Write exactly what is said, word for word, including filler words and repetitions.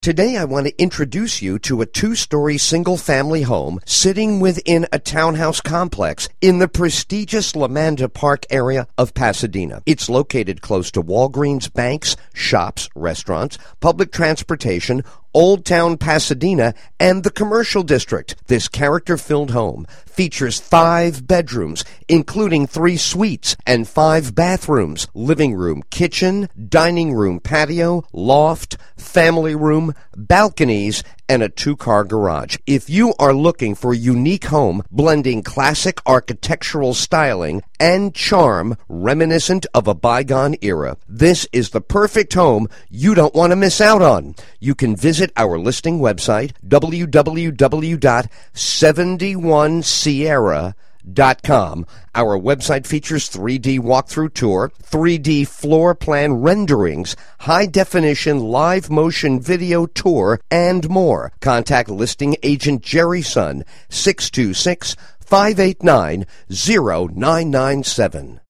Today I want to introduce you to a two-story single-family home sitting within a townhouse complex in the prestigious Lamanda Park area of Pasadena. It's located close to Walgreens, banks, shops, restaurants, public transportation, Old Town Pasadena, and the commercial district. This character-filled home features five bedrooms, including three suites, and five bathrooms, living room, kitchen, dining room, patio, loft, family room, balconies, and a two-car garage. If you are looking for a unique home blending classic architectural styling and charm reminiscent of a bygone era, this is the perfect home you don't want to miss out on. You can visit our listing website, w w w dot seventy-one sierra dot com. Our website features three D walkthrough tour, three D floor plan renderings, high-definition live motion video tour, and more. Contact listing agent Jerry Sun, six two six, five eight nine, zero nine nine seven.